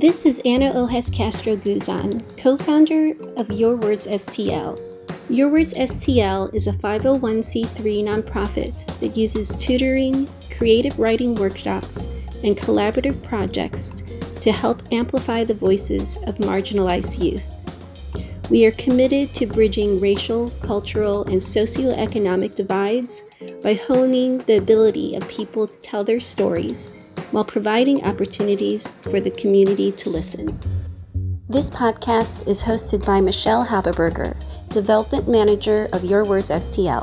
This is Ana Ojes Castro Guzan, co-founder of Your Words STL. Your Words STL is a 501c3 nonprofit that uses tutoring, creative writing workshops, and collaborative projects to help amplify the voices of marginalized youth. We are committed to bridging racial, cultural, and socioeconomic divides by honing the ability of people to tell their stories while providing opportunities for the community to listen. This podcast is hosted by Michelle Haberberger, Development Manager of Your Words STL.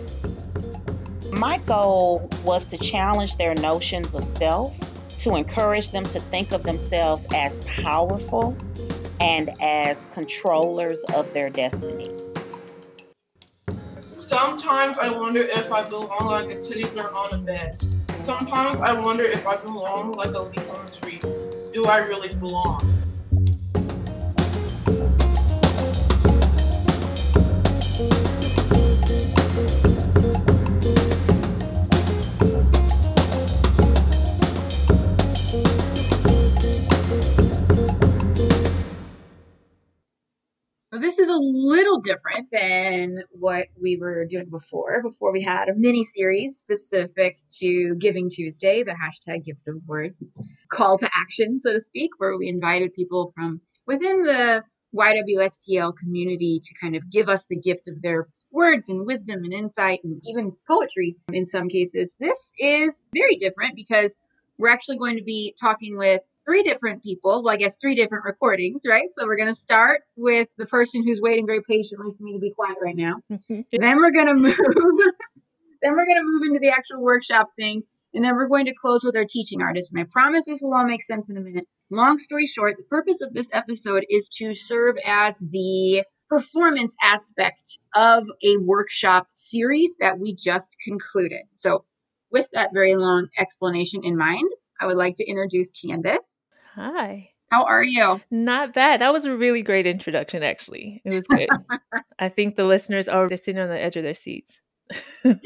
My goal was to challenge their notions of self, to encourage them to think of themselves as powerful and as controllers of their destiny. Sometimes I wonder if I belong like a teddy bear on a bed. Sometimes I wonder if I belong like a leaf on a tree. Do I really belong? So this is a little different than what we were doing before. Before we had a mini series specific to Giving Tuesday, the hashtag Gift of Words call to action, so to speak, where we invited people from within the YWSTL community to kind of give us the gift of their words and wisdom and insight and even poetry in some cases. This is very different because we're actually going to be talking with three different people. Well, I guess three different recordings, right? So we're going to start with the person who's waiting very patiently for me to be quiet right now. Then we're going to move. Then we're going to move into the actual workshop thing. And then we're going to close with our teaching artist. And I promise this will all make sense in a minute. Long story short, the purpose of this episode is to serve as the performance aspect of a workshop series that we just concluded. So with that very long explanation in mind, I would like to introduce Candace. Hi. How are you? Not bad. That was a really great introduction, actually. It was good. I think the listeners they're sitting on the edge of their seats. Like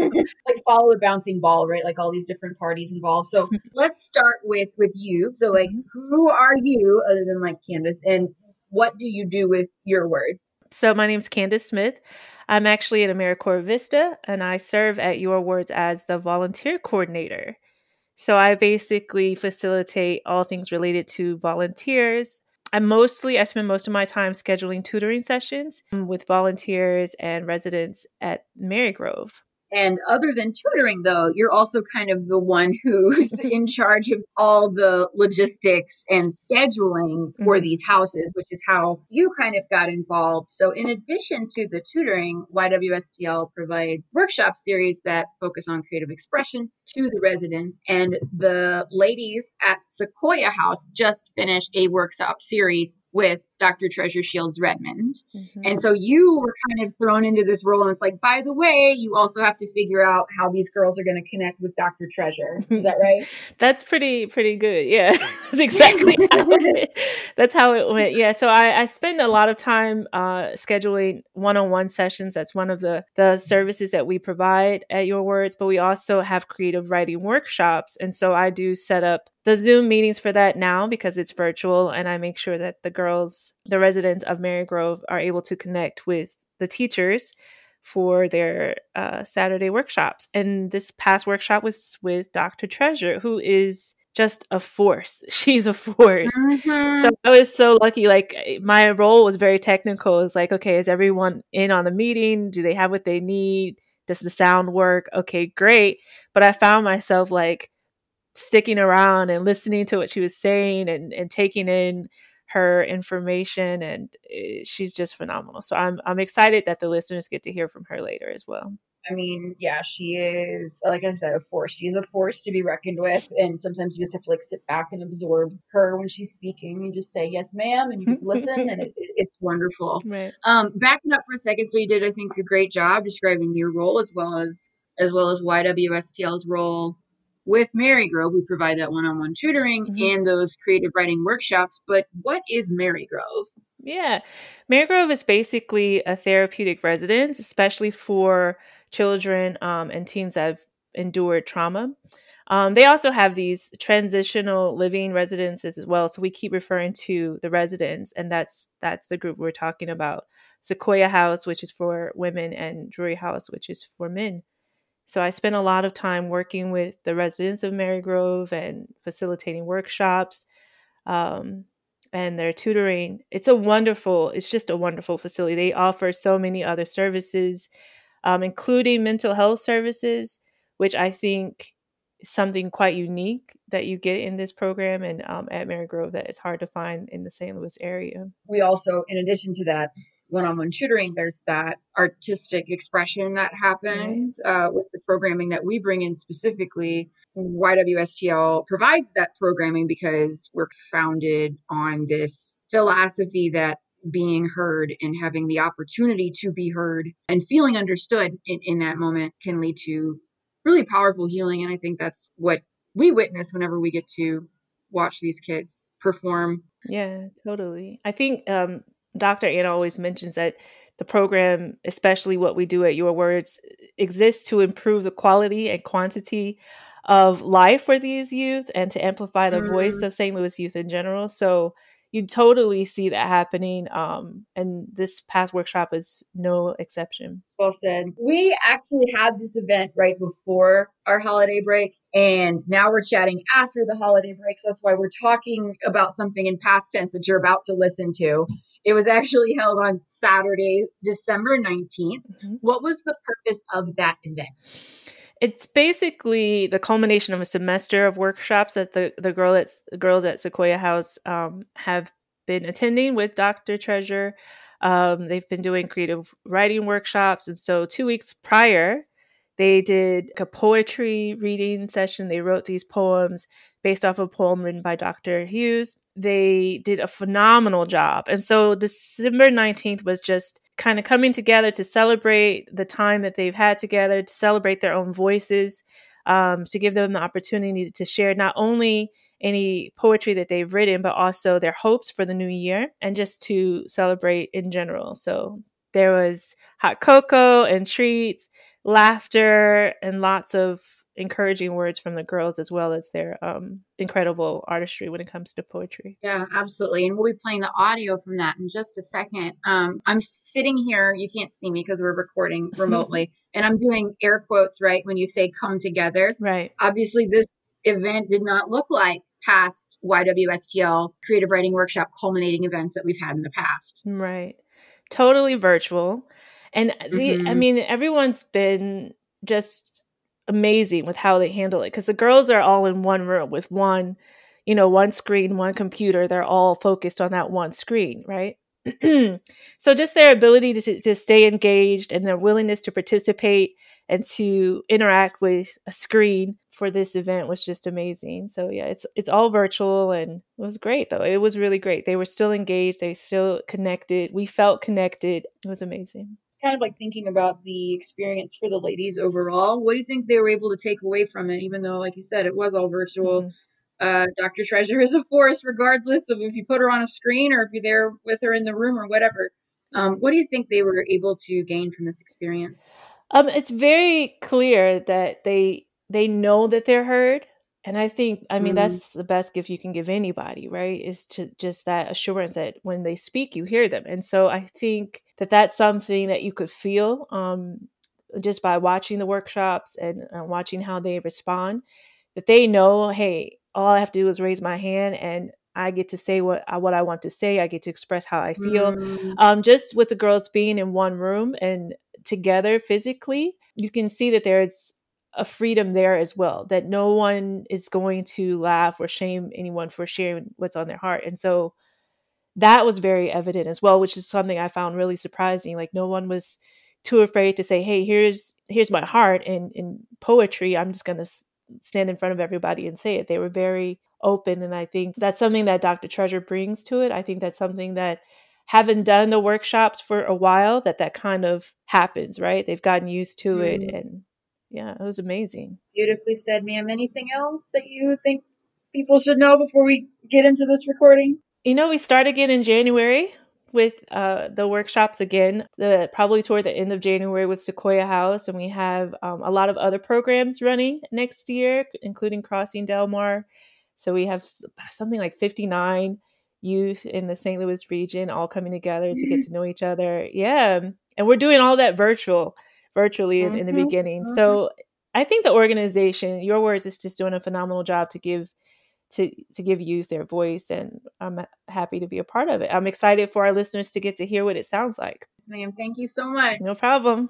follow the bouncing ball, right? Like all these different parties involved. So let's start with you. So like, who are you other than like Candace, and what do you do with Your Words? So my name's Candace Smith. I'm actually at AmeriCorps Vista, and I serve at Your Words as the volunteer coordinator. So I basically facilitate all things related to volunteers. I spend most of my time scheduling tutoring sessions with volunteers and residents at Marygrove. And other than tutoring, though, you're also kind of the one who's in charge of all the logistics and scheduling for these houses, which is how you kind of got involved. So in addition to the tutoring, YWSTL provides workshop series that focus on creative expression to the residents. And the ladies at Sequoia House just finished a workshop series with Dr. Treasure Shields Redmond. And so you were kind of thrown into this role. And it's like, by the way, you also have to figure out how these girls are going to connect with Dr. Treasure. Is that right? That's pretty good. Yeah, that's exactly that's how it went. Yeah. So I spend a lot of time scheduling one-on-one sessions. That's one of the services that we provide at Your Words, but we also have creative writing workshops. And so I do set up the Zoom meetings for that now because it's virtual, and I make sure that the residents of Marygrove, are able to connect with the teachers for their Saturday workshops. And this past workshop was with Dr. Treasure, who is just a force. She's a force. So I was so lucky. Like, my role was very technical. It's like, okay, is everyone in on the meeting? Do they have what they need? Does the sound work? Okay, great. But I found myself like sticking around and listening to what she was saying and taking in her information, and she's just phenomenal. So I'm excited that the listeners get to hear from her later as well. I mean, yeah, she is, like I said, a force. She's a force to be reckoned with. And sometimes you just have to like sit back and absorb her when she's speaking and just say, yes, ma'am. And you just listen, and it's wonderful. Right. Backing up for a second. So you did, I think, a great job describing your role as well as YWSTL's role. With Marygrove, we provide that one-on-one tutoring and those creative writing workshops. But what is Marygrove? Yeah. Marygrove is basically a therapeutic residence, especially for children and teens that have endured trauma. They also have these transitional living residences as well. So we keep referring to the residents, and that's the group we're talking about. Sequoia House, which is for women, and Drury House, which is for men. So I spent a lot of time working with the residents of Marygrove and facilitating workshops, um, and their tutoring. It's just a wonderful facility. They offer so many other services, including mental health services, which I think is something quite unique that you get in this program and at Marygrove that is hard to find in the St. Louis area. We also, in addition to that one-on-one tutoring, there's that artistic expression that happens with the programming that we bring in specifically. YWSTL provides that programming because we're founded on this philosophy that being heard and having the opportunity to be heard and feeling understood in that moment can lead to really powerful healing. And I think that's what we witness whenever we get to watch these kids perform. Yeah, totally. I think Dr. Anna always mentions that the program, especially what we do at Your Words, exists to improve the quality and quantity of life for these youth and to amplify the voice of St. Louis youth in general. So you totally see that happening. And this past workshop is no exception. Well said. We actually had this event right before our holiday break, and now we're chatting after the holiday break. So that's why we're talking about something in past tense that you're about to listen to. It was actually held on Saturday, December 19th. Mm-hmm. What was the purpose of that event? It's basically the culmination of a semester of workshops that the girls at Sequoia House have been attending with Dr. Treasure. They've been doing creative writing workshops. And so 2 weeks prior, they did a poetry reading session. They wrote these poems based off a poem written by Dr. Hughes. They did a phenomenal job. And so December 19th was just kind of coming together to celebrate the time that they've had together, to celebrate their own voices, to give them the opportunity to share not only any poetry that they've written, but also their hopes for the new year and just to celebrate in general. So there was hot cocoa and treats, laughter, and lots of encouraging words from the girls, as well as their incredible artistry when it comes to poetry. Yeah, absolutely. And we'll be playing the audio from that in just a second. I'm sitting here. You can't see me because we're recording remotely. And I'm doing air quotes, right? When you say come together. Right. Obviously, this event did not look like past YWSTL creative writing workshop culminating events that we've had in the past. Right. Totally virtual. And everyone's been just amazing with how they handle it, because the girls are all in one room with one screen, one computer. They're all focused on that one screen, right? So just their ability to stay engaged and their willingness to participate and to interact with a screen for this event was just amazing. So yeah, it's all virtual, and it was great though. It was really great. They were still engaged. They still connected. We felt connected. It was amazing. Kind of like thinking about the experience for the ladies overall. What do you think they were able to take away from it, even though, like you said, it was all virtual? Dr. Treasure is a force, regardless of if you put her on a screen or if you're there with her in the room or whatever. What do you think they were able to gain from this experience? It's very clear that they know that they're heard. And I think, that's the best gift you can give anybody, right? Is to just that assurance that when they speak, you hear them. And so I think that that's something that you could feel just by watching the workshops and watching how they respond, that they know, hey, all I have to do is raise my hand and I get to say what I want to say. I get to express how I feel. Just with the girls being in one room and together physically, you can see that there's a freedom there as well, that no one is going to laugh or shame anyone for sharing what's on their heart. And so that was very evident as well, which is something I found really surprising. Like no one was too afraid to say, hey, here's my heart in poetry. I'm just going to stand in front of everybody and say it. They were very open. And I think that's something that Dr. Treasure brings to it. I think that's something that, having done the workshops for a while, that kind of happens, right? They've gotten used to it. And yeah, it was amazing. Beautifully said, ma'am. Anything else that you think people should know before we get into this recording? We start again in January with the workshops again, probably toward the end of January with Sequoia House. And we have a lot of other programs running next year, including Crossing Del Mar. So we have something like 59 youth in the St. Louis region all coming together to get to know each other. Yeah. And we're doing all that virtually in the beginning. So I think the organization, Your Words, is just doing a phenomenal job to give youth their voice, and I'm happy to be a part of it. I'm excited for our listeners to get to hear what it sounds like. Yes, ma'am. Thank you so much. No problem.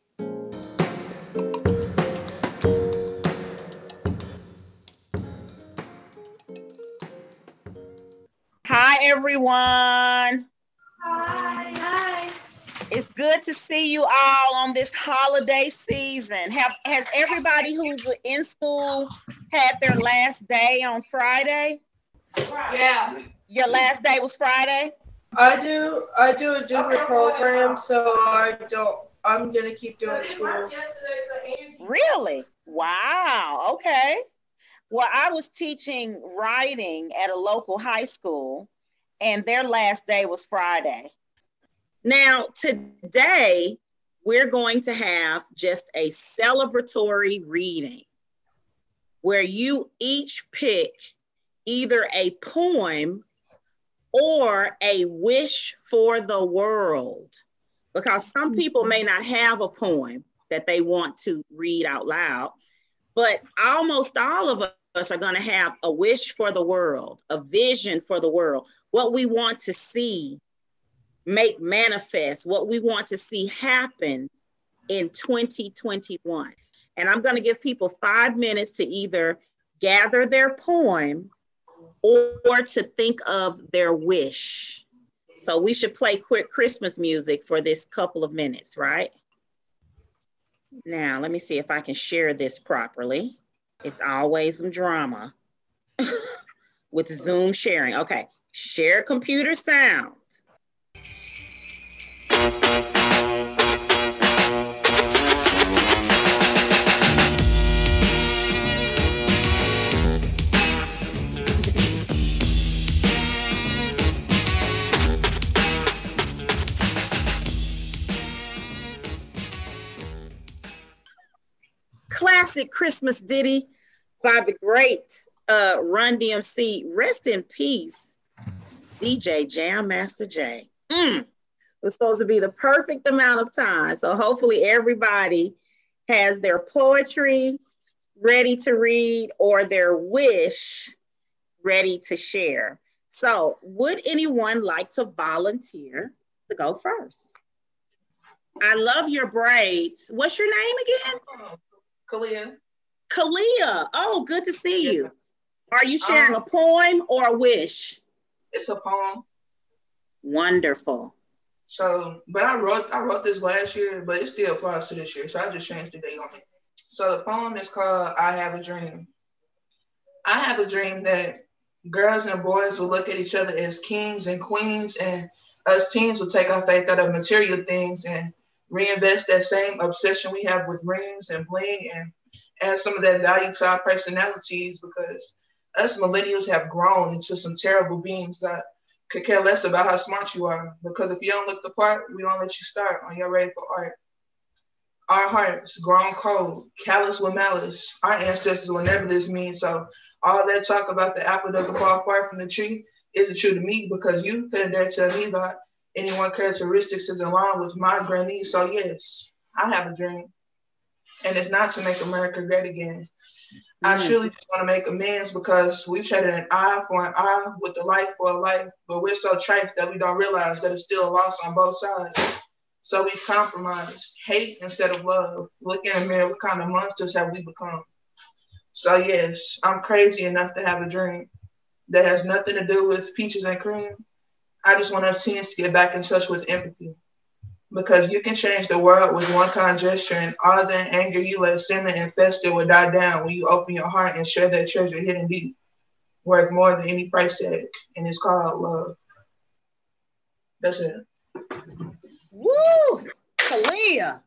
Hi, everyone. Hi. It's good to see you all on this holiday season. Has everybody who's in school had their last day on Friday? Yeah. Your last day was Friday? I do a different program, so I'm gonna keep doing school. Really? Wow. Okay. Well, I was teaching writing at a local high school, and their last day was Friday. Now, today, we're going to have just a celebratory reading where you each pick either a poem or a wish for the world, because some people may not have a poem that they want to read out loud, but almost all of us are going to have a wish for the world, a vision for the world, what we want to see make manifest, what we want to see happen in 2021. And I'm going to give people 5 minutes to either gather their poem or to think of their wish. So we should play quick Christmas music for this couple of minutes, right? Now, let me see if I can share this properly. It's always some drama with Zoom sharing. Okay, share computer sound. Classic Christmas ditty by the great Run DMC. Rest in peace, DJ Jam Master Jay. It was supposed to be the perfect amount of time. So hopefully everybody has their poetry ready to read or their wish ready to share. So would anyone like to volunteer to go first? I love your braids. What's your name again? Kalia. Kalia. Oh, good to see you. Are you sharing a poem or a wish? It's a poem. Wonderful. So, but I wrote this last year, but it still applies to this year. So I just changed the date on it. So the poem is called I Have a Dream. I have a dream that girls and boys will look at each other as kings and queens, and us teens will take our faith out of material things and reinvest that same obsession we have with rings and bling and add some of that value to our personalities, because us millennials have grown into some terrible beings that could care less about how smart you are, because if you don't look the part, we don't let you start on your ready for art. Our hearts grown cold, callous with malice. Our ancestors will never this mean. So all that talk about the apple doesn't fall far from the tree isn't true to me, because you couldn't dare tell me that any one characteristics is in line with my granny. So yes, I have a dream. And it's not to make America great again. I truly just want to make amends, because we traded an eye for an eye with a life for a life, but we're so trite that we don't realize that it's still a loss on both sides. So we've compromised, hate instead of love. Look in the mirror, what kind of monsters have we become? So yes, I'm crazy enough to have a dream that has nothing to do with peaches and cream. I just want us teens to get back in touch with empathy, because you can change the world with one kind gesture, and all the anger you let simmer and fester will die down when you open your heart and share that treasure hidden deep, worth more than any price tag, and it's called love. That's it. Woo! Kalia.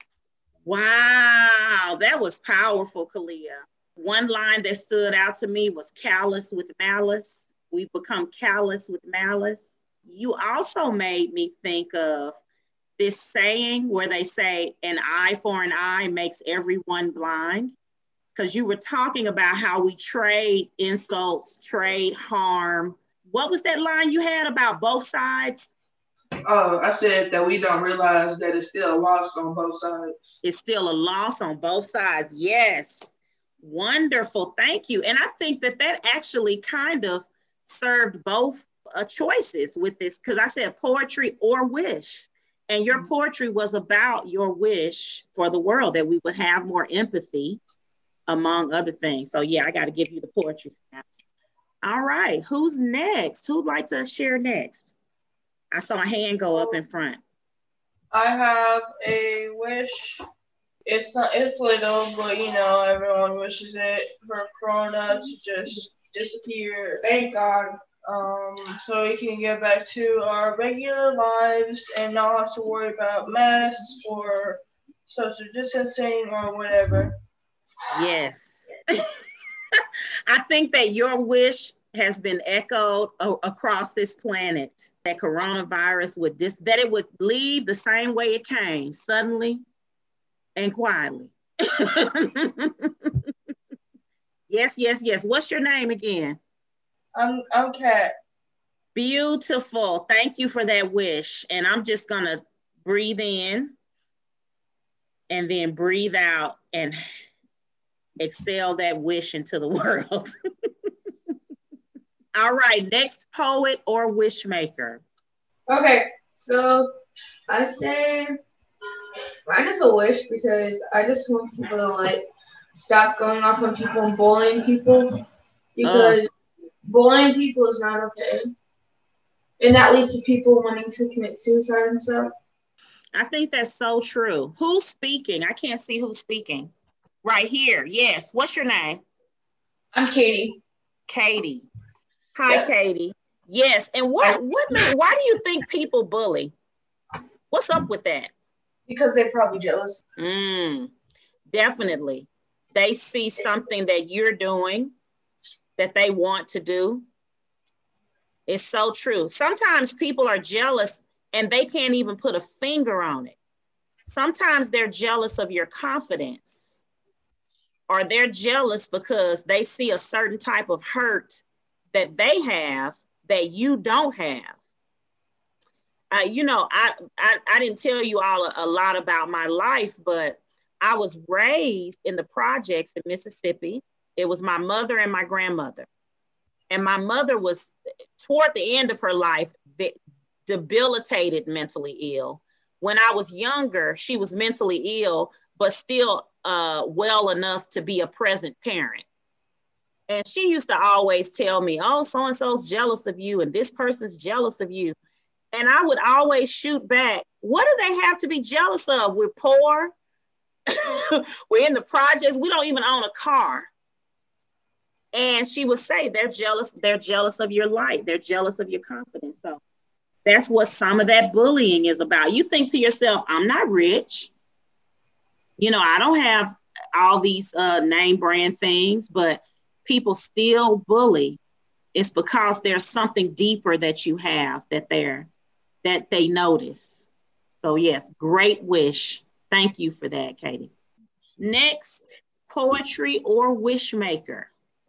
Wow, that was powerful, Kalia. One line that stood out to me was callous with malice. We've become callous with malice. you also made me think of this saying where they say an eye for an eye makes everyone blind. Because you were talking about how we trade insults, trade harm. What was that line you had about both sides? I said that we don't realize that it's still a loss on both sides. It's still a loss on both sides. Yes. Wonderful. Thank you. And I think that actually kind of served both choices with this, because I said poetry or wish. And your poetry was about your wish for the world, that we would have more empathy, among other things. So yeah, I got to give you the poetry snaps. All right, who's next? Who'd like to share next? I saw a hand go up in front. I have a wish. It's little, but everyone wishes it for Corona to just disappear. Thank God. So we can get back to our regular lives and not have to worry about masks or social distancing or whatever. Yes. I think that your wish has been echoed across this planet, that coronavirus that it would leave the same way it came, suddenly and quietly. Yes. What's your name again? I'm Kat. Beautiful. Thank you for that wish. And I'm just gonna breathe in and then breathe out and exhale that wish into the world. All right, next poet or wish maker. Okay, so I say mine is a wish because I just want people to stop going off on people and bullying people, because bullying people is not okay. And that leads to people wanting to commit suicide and stuff. I think that's so true. Who's speaking? I can't see who's speaking. Right here. Yes. What's your name? I'm Katie. Katie. Hi, Katie. Yes. And why do you think people bully? What's up with that? Because they're probably jealous. Definitely. They see something that you're doing that they want to do. It's so true. Sometimes people are jealous and they can't even put a finger on it. Sometimes they're jealous of your confidence. Or they're jealous because they see a certain type of hurt that they have that you don't have. I didn't tell you all a lot about my life, but I was raised in the projects in Mississippi. It was my mother and my grandmother. And my mother was, toward the end of her life, debilitated mentally ill. When I was younger, she was mentally ill, but still well enough to be a present parent. And she used to always tell me, oh, so-and-so's jealous of you and this person's jealous of you. And I would always shoot back, what do they have to be jealous of? We're poor. We're in the projects. We don't even own a car. And she would say, they're jealous of your light. They're jealous of your confidence. So that's what some of that bullying is about. You think to yourself, I'm not rich. I don't have all these name brand things, but people still bully. It's because there's something deeper that you have that they notice. So yes, great wish. Thank you for that, Katie. Next, poetry or wish maker.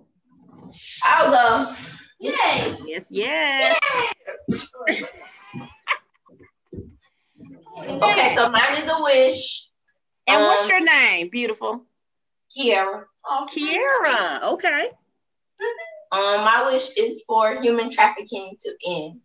I'll go. Yay! Yes. Yay! Okay, so mine is a wish. And what's your name, beautiful? Kiara. Kiara, okay. My wish is for human trafficking to end.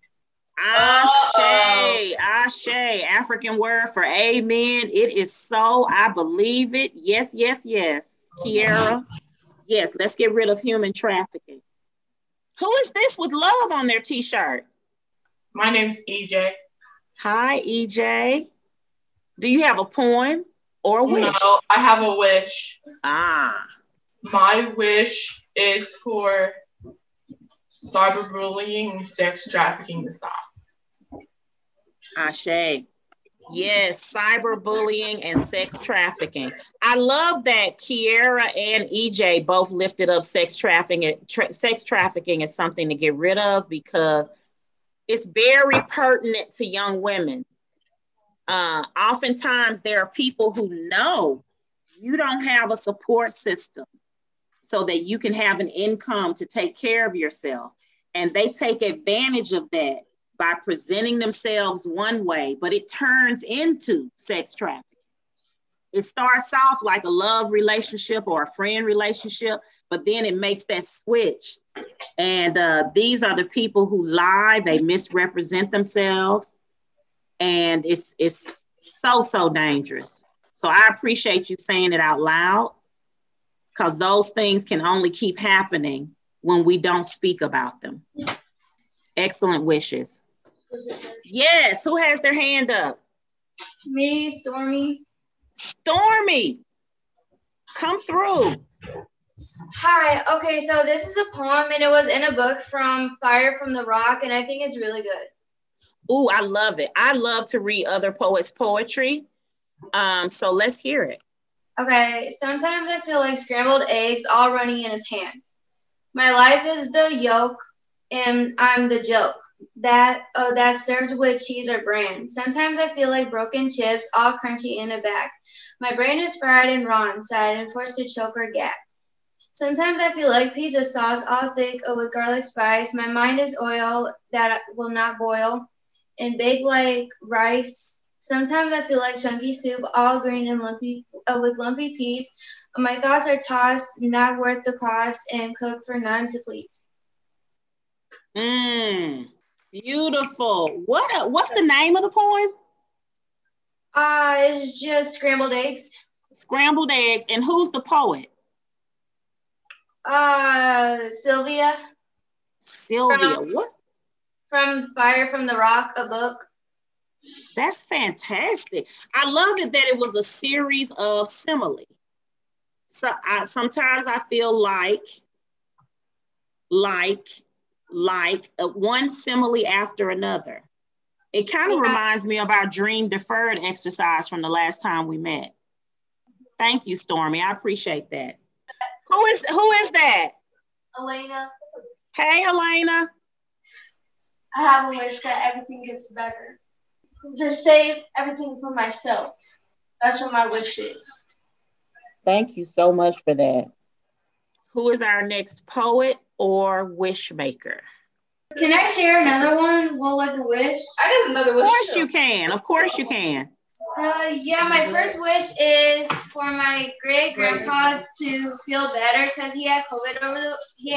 Ashe, African word for amen. It is so, I believe it. Yes. Kiara, yes, let's get rid of human trafficking. Who is this with love on their t-shirt? My name's EJ. Hi, EJ. Do you have a poem or a wish? No, I have a wish. My wish is for cyberbullying and sex trafficking to stop. Ashe. Yes, cyberbullying and sex trafficking. I love that Kiara and EJ both lifted up sex trafficking. Sex trafficking is something to get rid of because it's very pertinent to young women. Oftentimes there are people who know you don't have a support system so that you can have an income to take care of yourself. And they take advantage of that by presenting themselves one way, but it turns into sex trafficking. It starts off like a love relationship or a friend relationship, but then it makes that switch. And these are the people who lie, they misrepresent themselves, and it's so dangerous. So I appreciate you saying it out loud, because those things can only keep happening when we don't speak about them. Excellent wishes. Yes, who has their hand up? Me, Stormy. Stormy, come through. Hi. Okay, so this is a poem, and it was in a book from Fire from the Rock, and I think it's really good. Ooh, I love it. I love to read other poets' poetry. So let's hear it. Okay, sometimes I feel like scrambled eggs all running in a pan. My life is the yolk, and I'm the joke. That's served with cheese or bran. Sometimes I feel like broken chips, all crunchy in a bag. My brain is fried and raw inside and forced to choke or gag. Sometimes I feel like pizza sauce, all thick with garlic spice. My mind is oil that will not boil and baked like rice. Sometimes I feel like chunky soup, all green and lumpy, with lumpy peas. My thoughts are tossed, not worth the cost, and cooked for none to please. Beautiful. What's the name of the poem? It's just scrambled eggs. Scrambled eggs. And who's the poet? Sylvia. Sylvia. What? From Fire from the Rock, a book. That's fantastic. I loved it that it was a series of simile. So sometimes I feel like one simile after another. It kind of reminds me of our dream deferred exercise from the last time we met. Thank you, Stormy. I appreciate that. Who is that? Elena. Hey, Elena. I have a wish that everything gets better. To save everything for myself. That's what my wish is. Thank you so much for that. Who is our next poet or wish maker? Can I share another one? Well, like a wish? I have another wish. Of course you can. Of course you can. Yeah, my first wish is for my great grandpa to feel better because he had COVID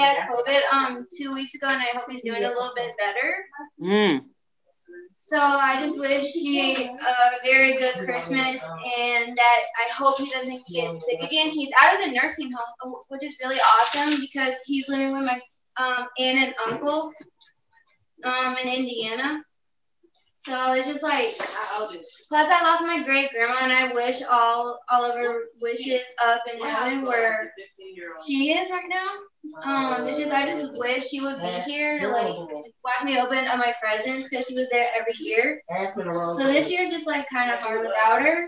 2 weeks ago, and I hope he's doing a little bit better. So I just wish he a very good Christmas, and that I hope he doesn't get sick again. He's out of the nursing home, which is really awesome because he's living with my aunt and uncle in Indiana. So it's just like, plus I lost my great grandma, and I wish all of her wishes up in heaven where she is right now. It's just I just wish she would be here to like watch me open up my presents because she was there every year. So this year is just like kind of hard without her.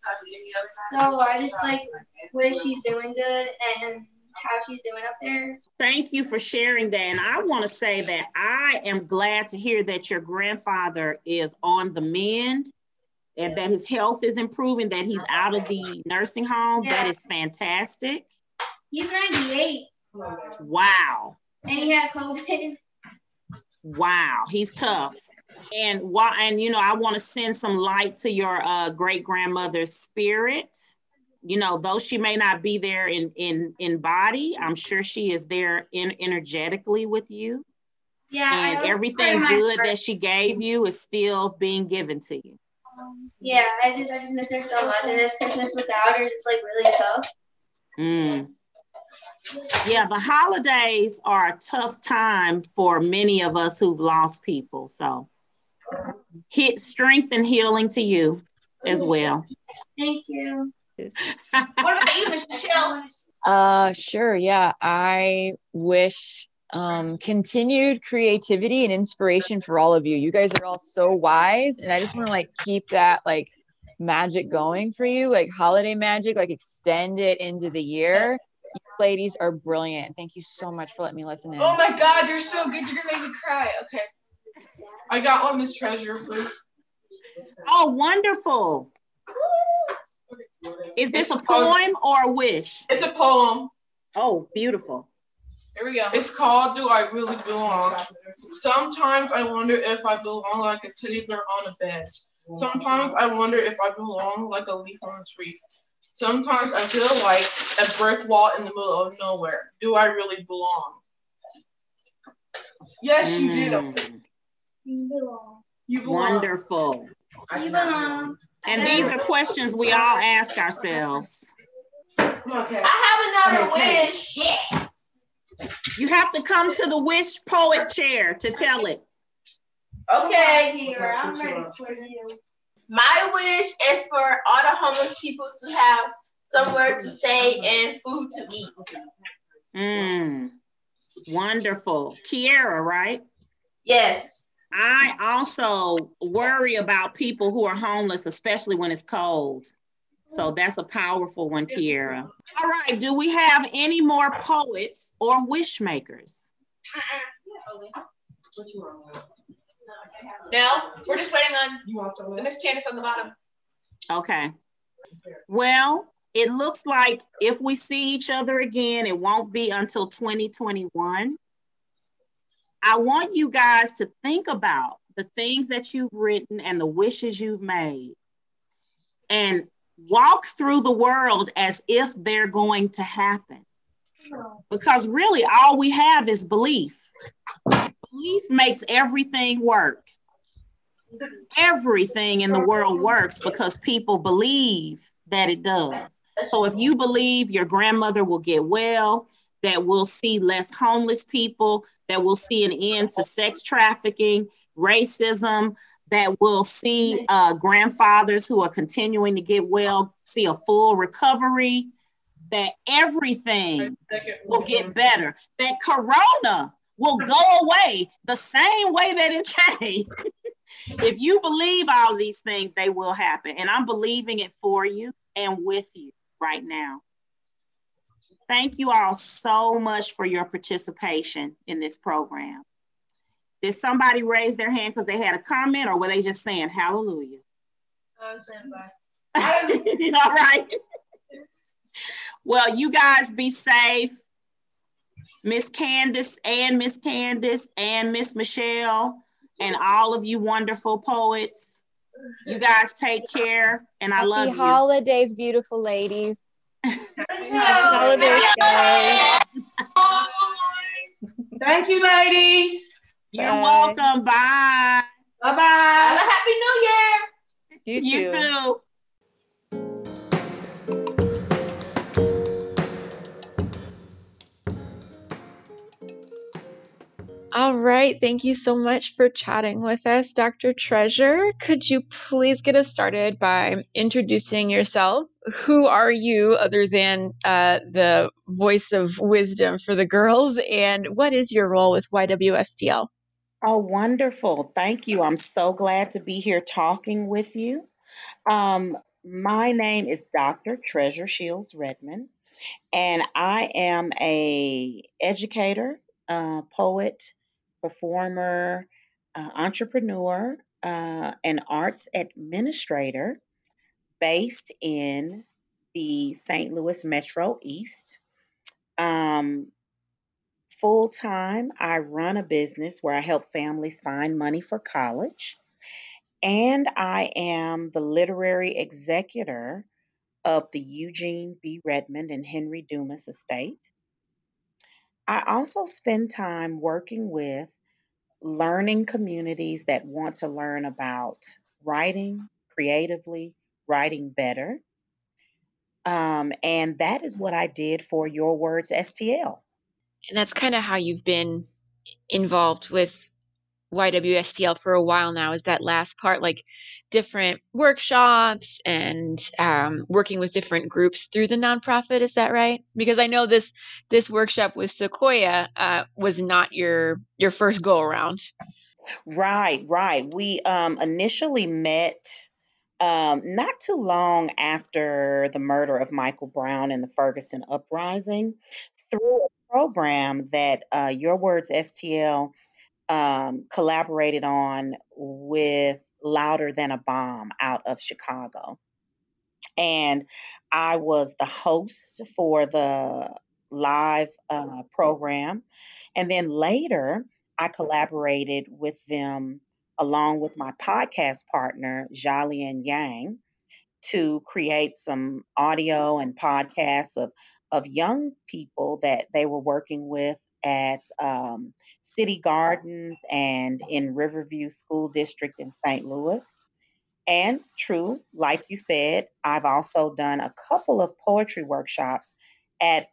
So I just like wish she's doing good and how she's doing up there. Thank you for sharing that. And I want to say that I am glad to hear that your grandfather is on the mend and that his health is improving, that he's out of the nursing home. Yeah. That is fantastic. He's 98. Wow. And he had COVID. Wow, he's tough. And you know, I want to send some light to your great grandmother's spirit. You know, though she may not be there in body, I'm sure she is there energetically with you. Yeah. And everything good that she gave you is still being given to you. Yeah, I just miss her so much. And this Christmas without her is like really tough. Yeah, the holidays are a tough time for many of us who've lost people. So strength and healing to you as well. Thank you. What about you, Michelle? Sure. Yeah. I wish continued creativity and inspiration for all of you. You guys are all so wise, and I just want to like keep that like magic going for you, like holiday magic, like extend it into the year. You ladies are brilliant. Thank you so much for letting me listen in. Oh my God, you're so good. You're gonna make me cry. Okay. I got one Miss Treasure fruit. Oh, wonderful. Is this a poem or a wish? It's a poem. Oh, beautiful. Here we go. It's called Do I Really Belong? Sometimes I wonder if I belong like a teddy bear on a bed. Sometimes I wonder if I belong like a leaf on a tree. Sometimes I feel like a brick wall in the middle of nowhere. Do I really belong? Yes, you do. You belong. You belong. Wonderful. You belong. And these are questions we all ask ourselves. Okay. I have another wish. Yeah. You have to come to the wish poet chair to tell it. Okay. Here, I'm ready for you. My wish is for all the homeless people to have somewhere to stay and food to eat. Wonderful. Kiera, right? Yes. I also worry about people who are homeless, especially when it's cold. So that's a powerful one, Kiera. All right, do we have any more poets or wish makers? No, we're just waiting on the Miss Candace on the bottom. Okay. Well, it looks like if we see each other again, it won't be until 2021. I want you guys to think about the things that you've written and the wishes you've made and walk through the world as if they're going to happen. Because really all we have is belief. Belief makes everything work. Everything in the world works because people believe that it does. So if you believe your grandmother will get well, that we'll see less homeless people, that we'll see an end to sex trafficking, racism, that we'll see grandfathers who are continuing to get well, see a full recovery, that everything will get better, that Corona will go away the same way that it came. If you believe all of these things, they will happen. And I'm believing it for you and with you right now. Thank you all so much for your participation in this program. Did somebody raise their hand because they had a comment, or were they just saying hallelujah? I was saying bye. All right. Well, you guys be safe. Miss Candace and Miss Michelle and all of you wonderful poets. You guys take care, and I love you. Happy holidays, beautiful ladies. Happy holidays, guys. Thank you, ladies. You're welcome. Bye. Bye-bye. Have a happy new year. You too. All right. Thank you so much for chatting with us, Dr. Treasure. Could you please get us started by introducing yourself? Who are you other than the voice of wisdom for the girls? And what is your role with YWSTL? Oh, wonderful. Thank you. I'm so glad to be here talking with you. My name is Dr. Treasure Shields Redmond, and I am a educator, poet, performer, entrepreneur, and arts administrator based in the St. Louis Metro East. Full time, I run a business where I help families find money for college. And I am the literary executor of the Eugene B. Redmond and Henry Dumas estate. I also spend time working with learning communities that want to learn about writing creatively, writing better. And that is what I did for Your Words STL. And that's kind of how you've been involved with YWSTL for a while now, is that last part, like different workshops and working with different groups through the nonprofit. Is that right? Because I know this workshop with Sequoia was not your first go around. Right. We initially met not too long after the murder of Michael Brown and the Ferguson uprising through a program that Your Words STL collaborated on with Louder Than a Bomb out of Chicago. And I was the host for the live program. And then later, I collaborated with them along with my podcast partner, Jalian Yang, to create some audio and podcasts of young people that they were working with at City Gardens and in Riverview School District in St. Louis. And true, like you said, I've also done a couple of poetry workshops at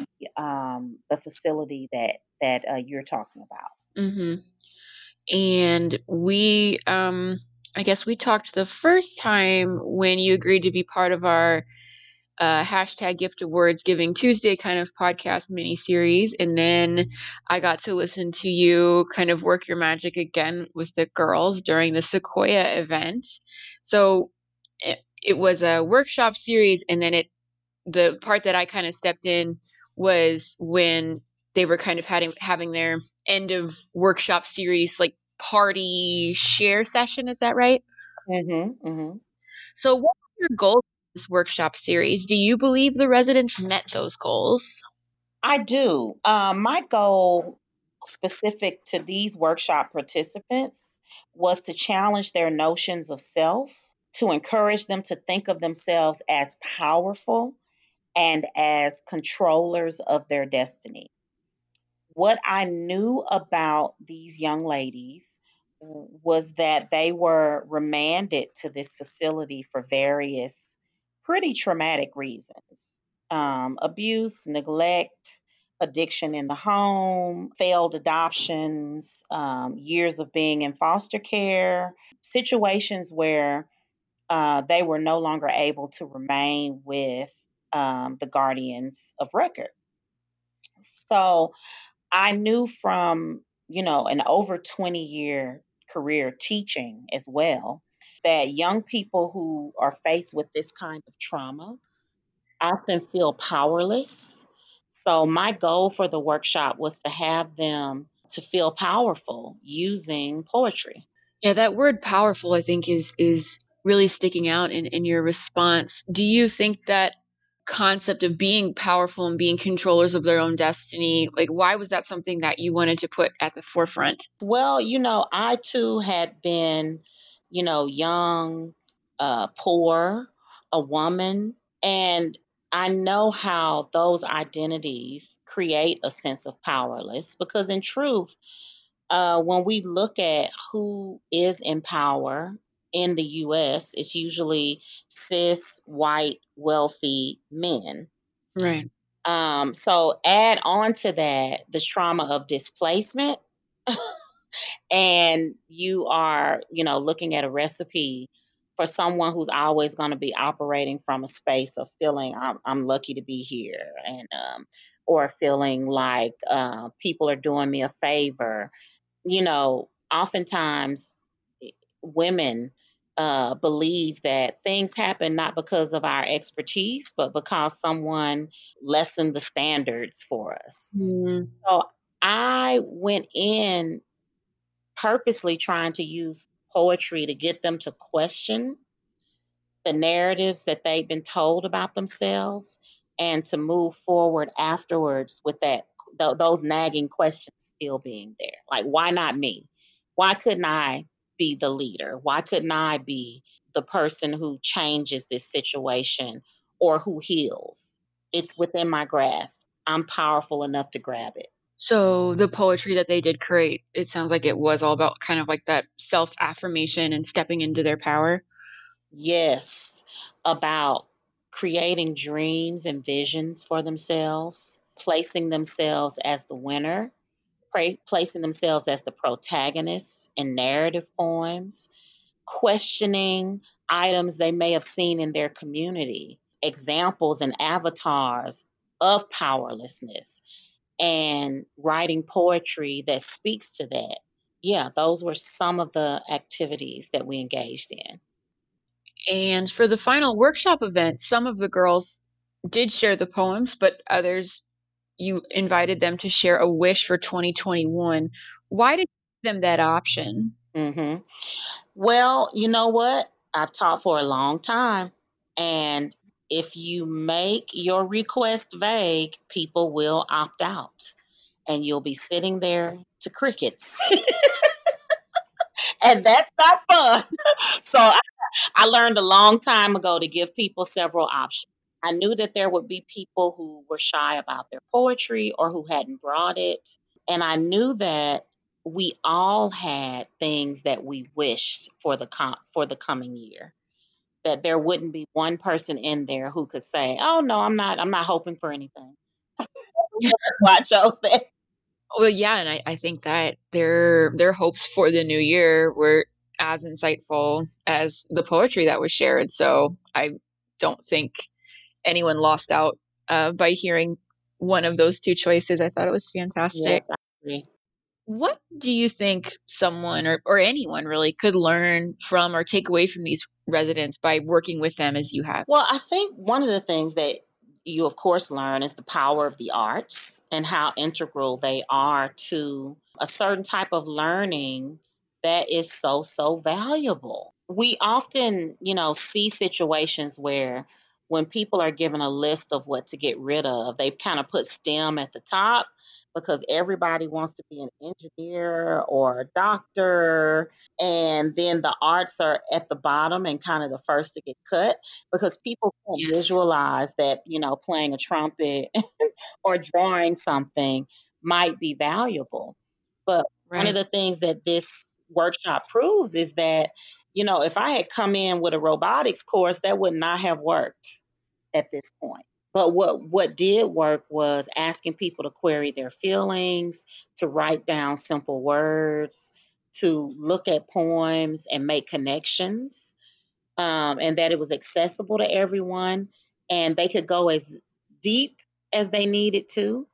the facility that you're talking about. Mm-hmm. And we, I guess we talked the first time when you agreed to be part of our hashtag Gift of Words Giving Tuesday kind of podcast mini series. And then I got to listen to you kind of work your magic again with the girls during the Sequoia event. So it was a workshop series. And then the part that I kind of stepped in was when they were kind of having their end of workshop series, like party share session. Is that right? Mm-hmm, mm-hmm. So what are your goals for this workshop series? Do you believe the residents met those goals? I do. My goal specific to these workshop participants was to challenge their notions of self, to encourage them to think of themselves as powerful and as controllers of their destiny. What I knew about these young ladies was that they were remanded to this facility for various pretty traumatic reasons: abuse, neglect, addiction in the home, failed adoptions, years of being in foster care, situations where they were no longer able to remain with the guardians of record. So I knew from, an over 20-year career teaching as well, that young people who are faced with this kind of trauma often feel powerless. So my goal for the workshop was to have them to feel powerful using poetry. Yeah, that word powerful, I think, is really sticking out in your response. Do you think that concept of being powerful and being controllers of their own destiny, like why was that something that you wanted to put at the forefront? Well, I too had been, young, poor, a woman, and I know how those identities create a sense of powerless because, in truth, when we look at who is in power in the US, it's usually cis, white, wealthy men. Right. So add on to that the trauma of displacement, and you are, looking at a recipe for someone who's always going to be operating from a space of feeling I'm lucky to be here, and or feeling like people are doing me a favor. Oftentimes women believe that things happen not because of our expertise, but because someone lessened the standards for us. Mm. So I went in purposely trying to use poetry to get them to question the narratives that they've been told about themselves and to move forward afterwards with those nagging questions still being there. Like, why not me? Why couldn't I be the leader? Why couldn't I be the person who changes this situation or who heals? It's within my grasp. I'm powerful enough to grab it. So the poetry that they did create, it sounds like it was all about kind of like that self-affirmation and stepping into their power. Yes, about creating dreams and visions for themselves, placing themselves as the winner, placing themselves as the protagonists in narrative poems, questioning items they may have seen in their community, examples and avatars of powerlessness, and writing poetry that speaks to that. Yeah, those were some of the activities that we engaged in. And for the final workshop event, some of the girls did share the poems, but others, you invited them to share a wish for 2021. Why did you them that option. Mm-hmm. Well, you know what? I've taught for a long time. And if you make your request vague, people will opt out. And you'll be sitting there to cricket. And that's not fun. So I learned a long time ago to give people several options. I knew that there would be people who were shy about their poetry or who hadn't brought it. And I knew that we all had things that we wished for the coming year. That there wouldn't be one person in there who could say, "Oh no, I'm not hoping for anything." That's why I chose that. Well, yeah, and I think that their hopes for the new year were as insightful as the poetry that was shared. So I don't think anyone lost out by hearing one of those two choices. I thought it was fantastic. Yes, I agree. What do you think someone or anyone really could learn from or take away from these residents by working with them as you have? Well, I think one of the things that you, of course, learn is the power of the arts and how integral they are to a certain type of learning that is so, so valuable. We often, see situations where when people are given a list of what to get rid of, they kind of put STEM at the top because everybody wants to be an engineer or a doctor. And then the arts are at the bottom and kind of the first to get cut because people can't visualize that, playing a trumpet or drawing something might be valuable. But one of the things that this workshop proves is that, if I had come in with a robotics course, that would not have worked at this point. But what did work was asking people to query their feelings, to write down simple words, to look at poems and make connections, and that it was accessible to everyone, and they could go as deep as they needed to.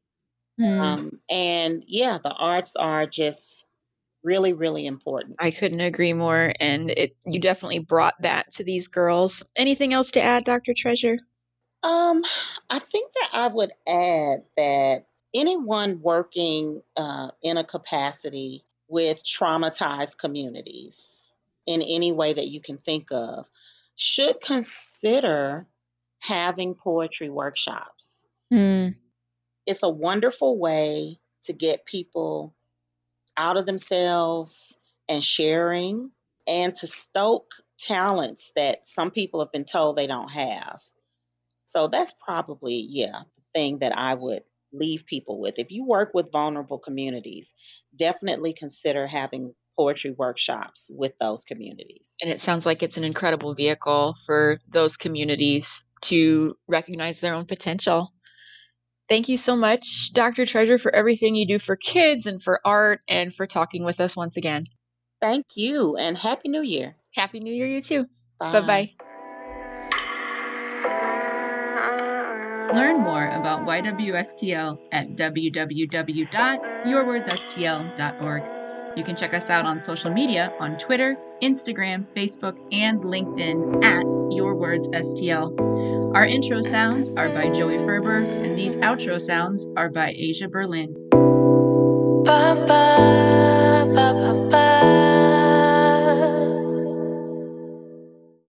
And yeah, the arts are just really, really important. I couldn't agree more. And you definitely brought that to these girls. Anything else to add, Dr. Treasure? I think that I would add that anyone working in a capacity with traumatized communities in any way that you can think of should consider having poetry workshops. It's a wonderful way to get people out of themselves and sharing and to stoke talents that some people have been told they don't have. So that's probably, the thing that I would leave people with. If you work with vulnerable communities, definitely consider having poetry workshops with those communities. And it sounds like it's an incredible vehicle for those communities to recognize their own potential. Thank you so much, Dr. Treasure, for everything you do for kids and for art and for talking with us once again. Thank you, and Happy New Year. Happy New Year, you too. Bye. Bye-bye. Learn more about YWSTL at www.yourwordsstl.org. You can check us out on social media on Twitter, Instagram, Facebook, and LinkedIn at YourWordsSTL. Our intro sounds are by Joey Ferber, and these outro sounds are by Asia Berlin. Bye-bye.